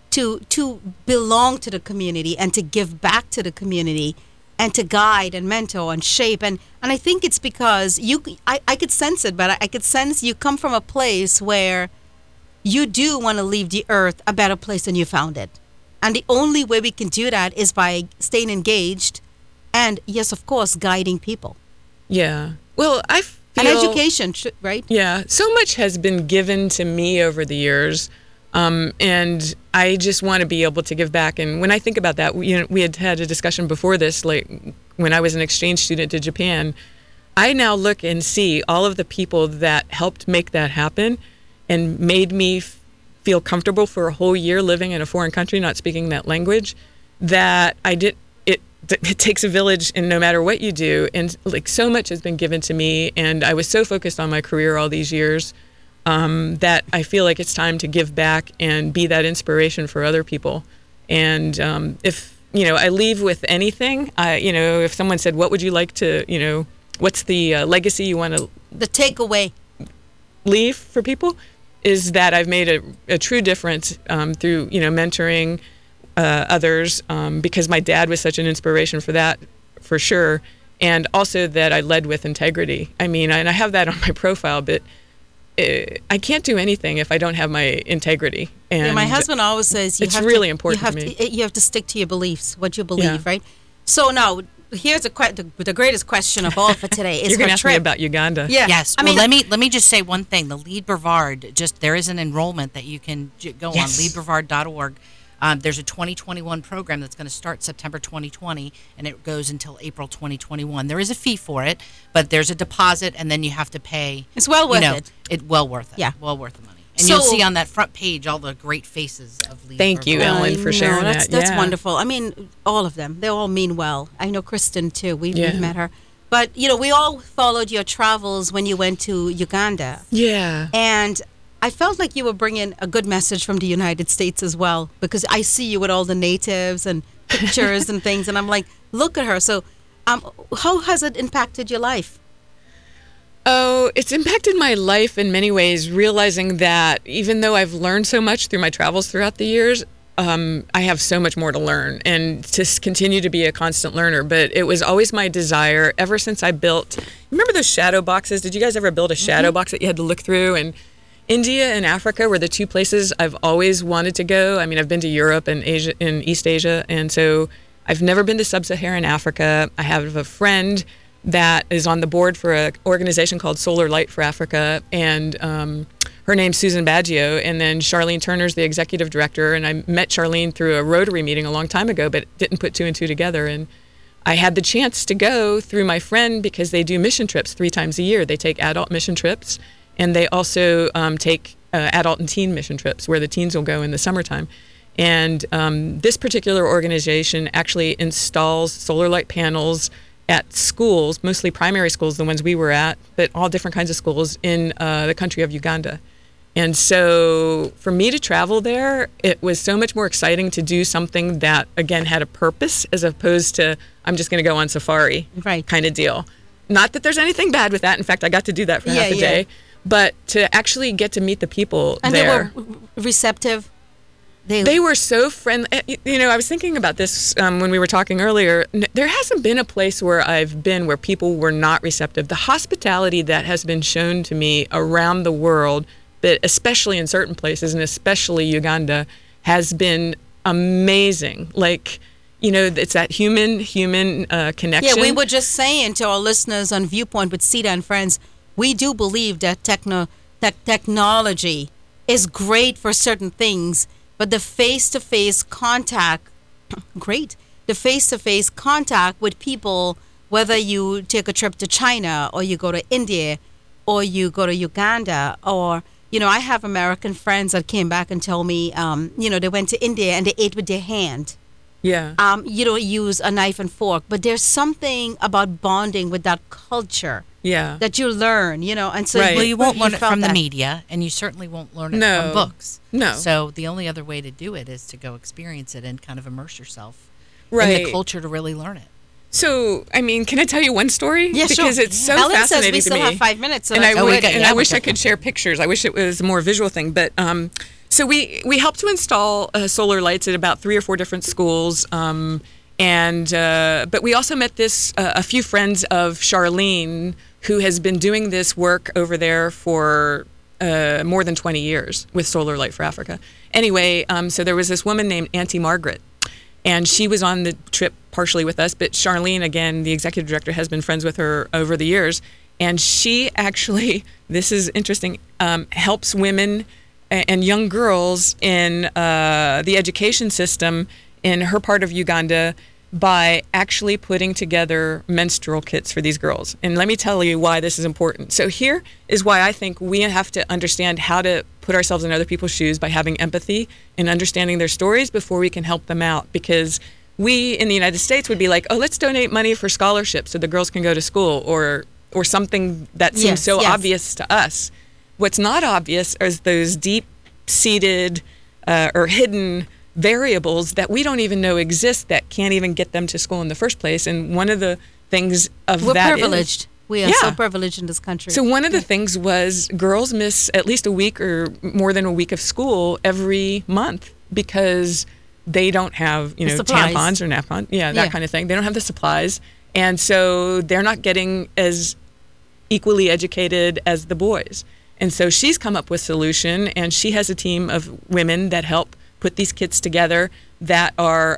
B: to belong to the community and to give back to the community and to guide and mentor and shape. And I think it's because I could sense it, but I could sense you come from a place where you do want to leave the earth a better place than you found it. And the only way we can do that is by staying engaged and, yes, of course, guiding people.
D: Yeah. Well, I feel...
B: And education, right?
D: Yeah. So much has been given to me over the years. And I just want to be able to give back. And when I think about that, we had a discussion before this, like when I was an exchange student to Japan. I now look and see all of the people that helped make that happen and made me feel comfortable for a whole year living in a foreign country, not speaking that language, that I did. It takes a village, and no matter what you do, and like so much has been given to me, and I was so focused on my career all these years. That I feel like it's time to give back and be that inspiration for other people. And if, I leave with anything, if someone said, what would you like to, what's the legacy you want to...
B: The takeaway.
D: Leave for people is that I've made a true difference through, mentoring others because my dad was such an inspiration for that, for sure. And also that I led with integrity. I mean, and I have that on my profile, but I can't do anything if I don't have my integrity. And
B: my husband always says
D: it's really important to me.
B: You have to stick to your beliefs, what you believe, right? So now, here's the greatest question of all for today. Is
D: You're going to
B: her
D: ask
B: trip.
D: me about Uganda.
B: Yeah.
C: Yes. Well, let me just say one thing. The Lead Brevard, there is an enrollment that you can go on, leadbrevard.org. There's a 2021 program that's going to start September 2020, and it goes until April 2021. There is a fee for it, but there's a deposit, and then you have to pay.
B: It's well worth it.
C: Well worth it.
B: Yeah.
C: Well worth the money. And you'll see on that front page all the great faces of Lead
D: Thank you,
C: Brevard.
D: Ellen, for sharing that.
B: That's wonderful. I mean, all of them. They all mean well. I know Kristen, too. We've met her. But, we all followed your travels when you went to Uganda.
D: Yeah.
B: And I felt like you were bringing a good message from the United States as well, because I see you with all the natives and pictures and things, and I'm like, look at her. So how has it impacted your life?
D: Oh, it's impacted my life in many ways, realizing that even though I've learned so much through my travels throughout the years, I have so much more to learn and to continue to be a constant learner. But it was always my desire ever since I built, remember those shadow boxes? Did you guys ever build a shadow box that you had to look through? And India and Africa were the two places I've always wanted to go. I mean, I've been to Europe and Asia, and East Asia, and so I've never been to sub-Saharan Africa. I have a friend that is on the board for an organization called Solar Light for Africa, and her name's Susan Baggio, and then Charlene Turner's the executive director, and I met Charlene through a Rotary meeting a long time ago, but didn't put two and two together, and I had the chance to go through my friend because they do mission trips 3 times a year. They take adult mission trips, and they also take adult and teen mission trips where the teens will go in the summertime. And this particular organization actually installs solar light panels at schools, mostly primary schools, the ones we were at, but all different kinds of schools in the country of Uganda. And so for me to travel there, it was so much more exciting to do something that, again, had a purpose as opposed to I'm just going to go on safari kind of deal. Not that there's anything bad with that. In fact, I got to do that for half a day. But to actually get to meet the people
B: and
D: there.
B: they were receptive.
D: They were so friendly. You know, I was thinking about this when we were talking earlier. There hasn't been a place where I've been where people were not receptive. The hospitality that has been shown to me around the world, but especially in certain places, and especially Uganda, has been amazing. Like, you know, it's that human connection.
B: Yeah, we were just saying to our listeners on Viewpoint with Sita and Friends, we do believe that technology is great for certain things, but the face-to-face contact, great. The face-to-face contact with people, whether you take a trip to China or you go to India or you go to Uganda, or, you know, I have American friends that came back and told me, you know, they went to India and they ate with their hand.
D: Yeah.
B: You don't use a knife and fork, but there's something about bonding with that culture.
D: Yeah.
B: That you learn, you know, and so
C: Well, you won't learn it from
B: that.
C: the media, and you certainly won't learn it
D: No.
C: from books.
D: No.
C: So the only other way to do it is to go experience it and kind of immerse yourself in
D: Right.
C: the culture to really learn it.
D: So, I mean, can I tell you one story?
B: Yeah, sure.
D: Because it's so
B: Ellen
D: fascinating
B: says we
D: to
B: still
D: me.
B: have 5 minutes, so
D: and
B: let's
D: I
B: go
D: would,
B: ahead.
D: and
C: Yeah,
D: I
C: we
D: wish I
C: can.
D: could share pictures. I wish it was a more visual thing. But so we helped to install solar lights at about 3 or 4 different schools. But we also met a few friends of Charlene, who has been doing this work over there for more than 20 years with Solar Light for Africa. Anyway, so there was this woman named Auntie Margaret, and she was on the trip partially with us, but Charlene, again, the executive director, has been friends with her over the years, and she actually, this is interesting, helps women and young girls in the education system in her part of Uganda by actually putting together menstrual kits for these girls. And let me tell you why this is important. So here is why I think we have to understand how to put ourselves in other people's shoes by having empathy and understanding their stories before we can help them out. Because we in the United States would be like, oh, let's donate money for scholarships so the girls can go to school, or something that seems so obvious to us. What's not obvious is those deep-seated or hidden variables that we don't even know exist that can't even get them to school in the first place. And one of the things of
B: We're
D: that
B: privileged. We are so privileged in this country.
D: So one of the things was girls miss at least a week or more than a week of school every month because they don't have, you know,
B: supplies.
D: tampons or napons, that kind of thing. They don't have the supplies. And so they're not getting as equally educated as the boys. And so she's come up with a solution, and she has a team of women that help put these kits together that are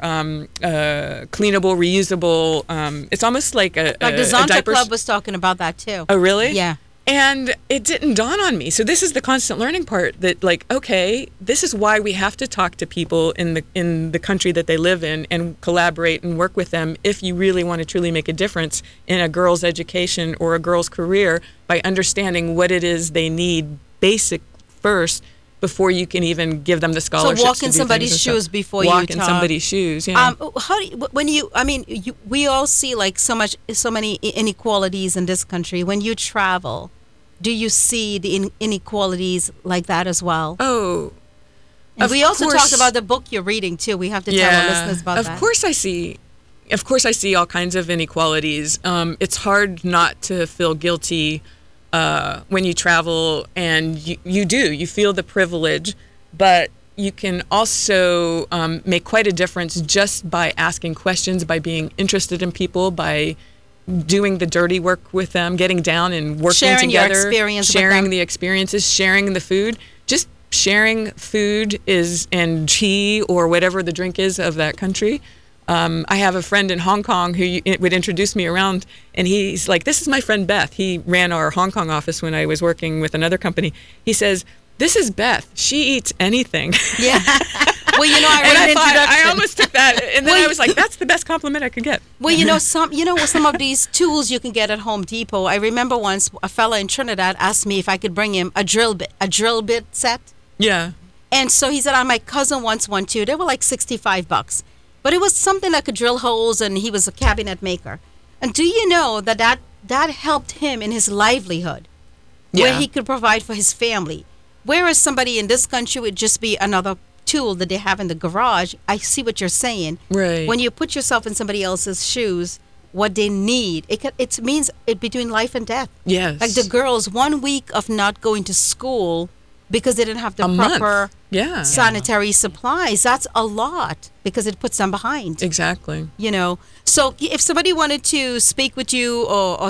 D: cleanable, reusable. It's almost like
B: like the Zonta Club was talking about that too.
D: Oh, really?
B: Yeah.
D: And it didn't dawn on me. So this is the constant learning part, that like, okay, this is why we have to talk to people in the country that they live in and collaborate and work with them if you really want to truly make a difference in a girl's education or a girl's career, by understanding what it is they need basic first before you can even give them the scholarships.
B: So walk in somebody's shoes before you
D: walk in somebody's shoes. Yeah.
B: How do you, when you? I mean, we all see like so many inequalities in this country. When you travel, do you see the inequalities like that as well?
D: Oh,
B: and we also talked about the book you're reading too. We have to tell our listeners about that.
D: Of course, I see all kinds of inequalities. It's hard not to feel guilty when you travel, and you feel the privilege, but you can also make quite a difference just by asking questions, by being interested in people, by doing the dirty work with them, getting down and working
B: Sharing your
D: together,
B: experience with
D: sharing
B: them.
D: the experiences, sharing the food. Just sharing food and tea or whatever the drink is of that country. I have a friend in Hong Kong who would introduce me around, and he's like, "This is my friend Beth." He ran our Hong Kong office when I was working with another company. He says, "This is Beth. She eats anything."
B: Yeah. Well, you know,
D: And I thought, I
B: introduction.
D: almost took that, and then I was like, "That's the best compliment I could get."
B: Well, some of these tools you can get at Home Depot. I remember once a fella in Trinidad asked me if I could bring him a drill bit set.
D: Yeah.
B: And so he said, my cousin wants one too. They were like $65. But it was something that could drill holes, and he was a cabinet maker. And do you know that helped him in his livelihood, where
D: Yeah.
B: he could provide for his family? Whereas somebody in this country would just be another tool that they have in the garage. I see what you're saying.
D: Right.
B: When you put yourself in somebody else's shoes, what they need, it means it between life and death.
D: Yes.
B: Like the girls, 1 week of not going to school because they didn't have the
D: A month.
B: proper
D: Yeah.
B: sanitary supplies. That's a lot because it puts them behind.
D: Exactly.
B: You know, so if somebody wanted to speak with you or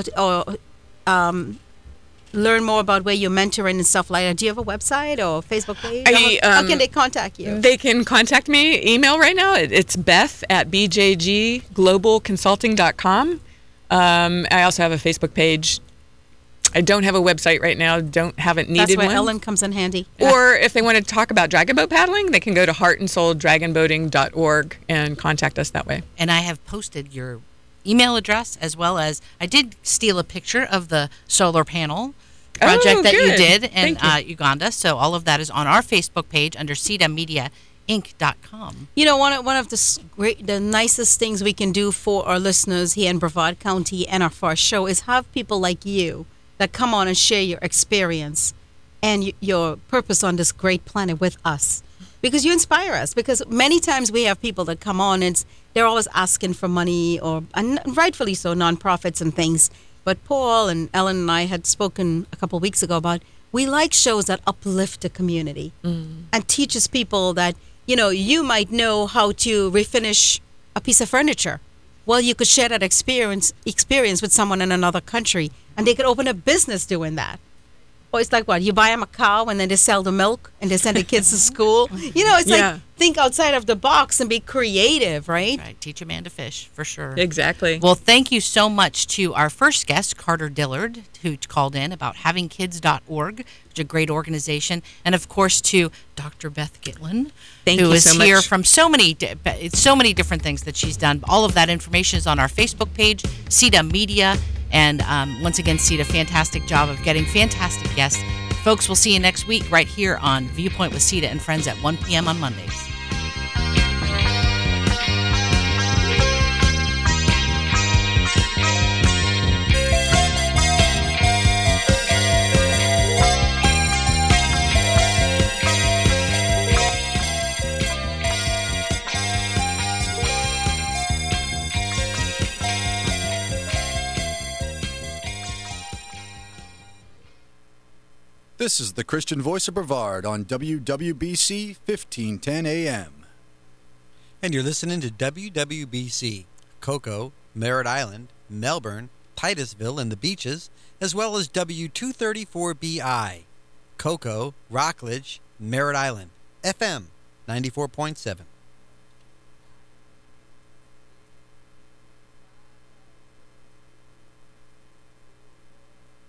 B: learn more about where you're mentoring and stuff like that, do you have a website or Facebook page? How can they contact you?
D: They can contact me, email right now. It's Beth at bjgglobalconsulting.com. I also have a Facebook page. I don't have a website right now. Haven't needed
B: That's where
D: one.
B: Ellen comes in handy.
D: Or if they want to talk about dragon boat paddling, they can go to heartandsouldragonboating.org and contact us that way.
C: And I have posted your email address, as well as I did steal a picture of the solar panel project that you
D: good.
C: did in
D: Thank
C: Uganda. So all of that is on our Facebook page under CEDAMediaInc.com.
B: You know, one of the nicest things we can do for our listeners here in Brevard County and for our show is have people like you that come on and share your experience and your purpose on this great planet with us. Because you inspire us. Because many times we have people that come on and they're always asking for money, and rightfully so, nonprofits and things. But Paul and Ellen and I had spoken a couple of weeks ago about we like shows that uplift the community and teaches people that, you might know how to refinish a piece of furniture. Well, you could share that experience with someone in another country, and they could open a business doing that. Or it's like what? You buy them a cow, and then they sell the milk, and they send the kids to school. It's like think outside of the box and be creative, right?
C: Right, teach a man to fish, for sure.
D: Exactly.
C: Well, thank you so much to our first guest, Carter Dillard, who called in about havingkids.org, which is a great organization, and of course to Dr. Beth Gitlin,
D: Thank
C: who
D: you
C: is
D: so
C: here
D: much.
C: from so many different things that she's done. All of that information is on our Facebook page, CEDA Media, and once again, CEDA, fantastic job of getting fantastic guests. Folks, we'll see you next week right here on Viewpoint with CEDA and Friends at 1 p.m. on Mondays.
F: This is the Christian Voice of Brevard on WWBC 1510 AM.
A: And you're listening to WWBC, Cocoa, Merritt Island, Melbourne, Titusville, and the Beaches, as well as W234BI, Cocoa, Rockledge, Merritt Island, FM 94.7.